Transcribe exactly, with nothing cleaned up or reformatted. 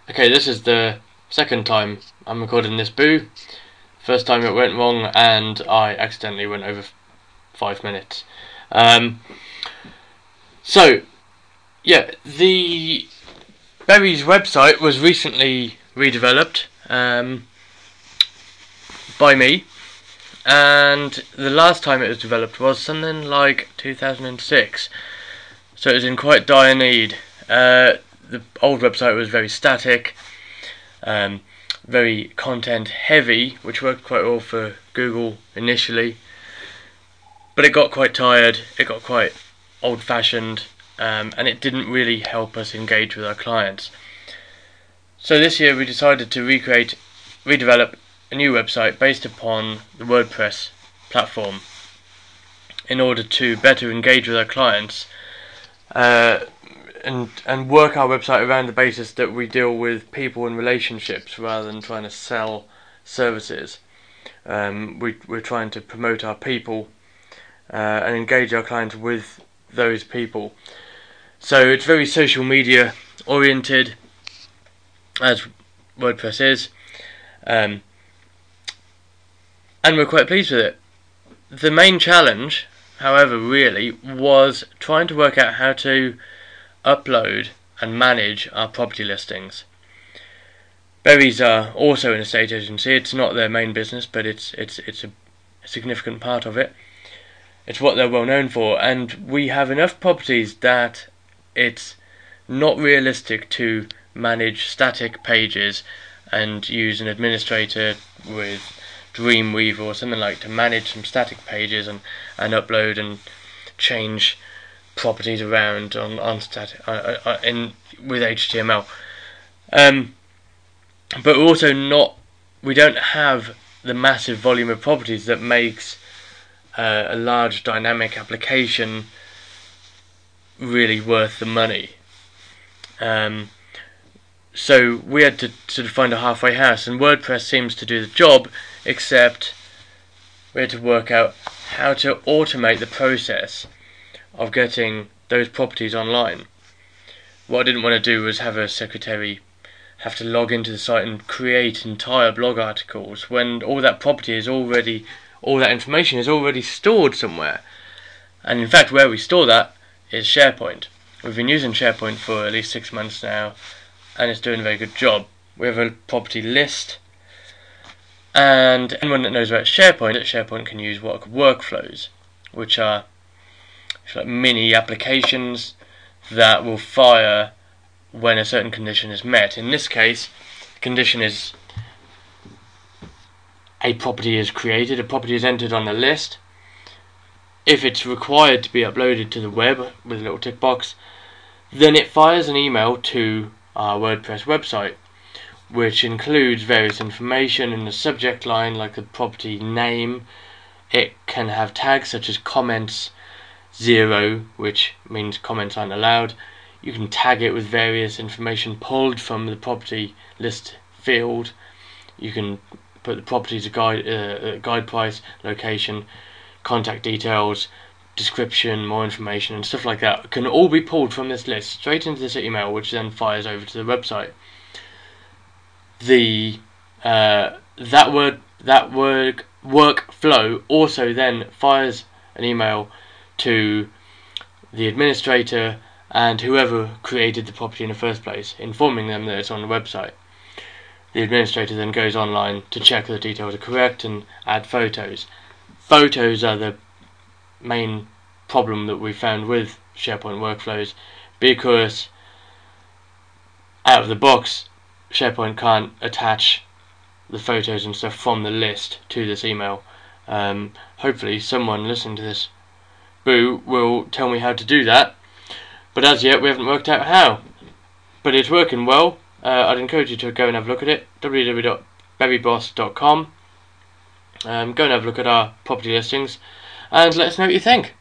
Okay, this is the second time I'm recording this boo. First time it went wrong and I accidentally went over f- five minutes. Um, so, yeah, the Berry's website was recently redeveloped um, by me, and the last time it was developed was something like two thousand six, so it was in quite dire need. Uh, the old website was very static, um, very content heavy, which worked quite well for Google initially, but it got quite tired, it got quite old fashioned, um, and it didn't really help us engage with our clients. So this year we decided to recreate, redevelop a new website based upon the WordPress platform in order to better engage with our clients, uh, and and work our website around the basis that we deal with people and relationships rather than trying to sell services. Um, we, we're trying to promote our people uh, and engage our clients with those people. So it's very social media oriented, as WordPress is, um, and we're quite pleased with it. The main challenge, however, really was trying to work out how to upload and manage our property listings. Berries are also an estate agency. It's not their main business, but it's it's it's a significant part of it. It's what they're well known for, and we have enough properties that it's not realistic to manage static pages and use an administrator with Dreamweaver or something like to manage some static pages and, and upload and change properties around on on static uh, uh, in with H T M L. Um, but we're also not. We don't have the massive volume of properties that makes uh, a large dynamic application really worth the money. Um, so we had to sort of find a halfway house, and WordPress seems to do the job, except we had to work out how to automate the process of getting those properties online. What I didn't want to do was have a secretary have to log into the site and create entire blog articles when all that property is already, all that information is already stored somewhere. And in fact, where we store that is SharePoint. We've been using SharePoint for at least six months now, and it's doing a very good job. We have a property list, and anyone that knows about SharePoint, that SharePoint can use what are called workflows, which are like mini applications that will fire when a certain condition is met. In this case, the condition is a property is created, a property is entered on the list. If it's required to be uploaded to the web with a little tick box, then it fires an email to our WordPress website, which includes various information in the subject line, like the property name. It can have tags such as comments zero, which means comments aren't allowed. You can tag it with various information pulled from the property list field. You can put the property's guide, uh, guide price, location, contact details, description, more information, and stuff like that. It can all be pulled from this list straight into this email, which then fires over to the website. The uh, that word that work workflow also then fires an email to the administrator and whoever created the property in the first place, informing them that it's on the website. The administrator then goes online to check the details are correct and add photos. Photos are the main problem that we found with SharePoint workflows, because out of the box SharePoint can't attach the photos and stuff from the list to this email. Um, hopefully someone listening to this boo will tell me how to do that, but as yet we haven't worked out how. But it's working well. uh, I'd encourage you to go and have a look at it. w w w dot berry boss dot com. Um, go and have a look at our property listings and let us know what you think.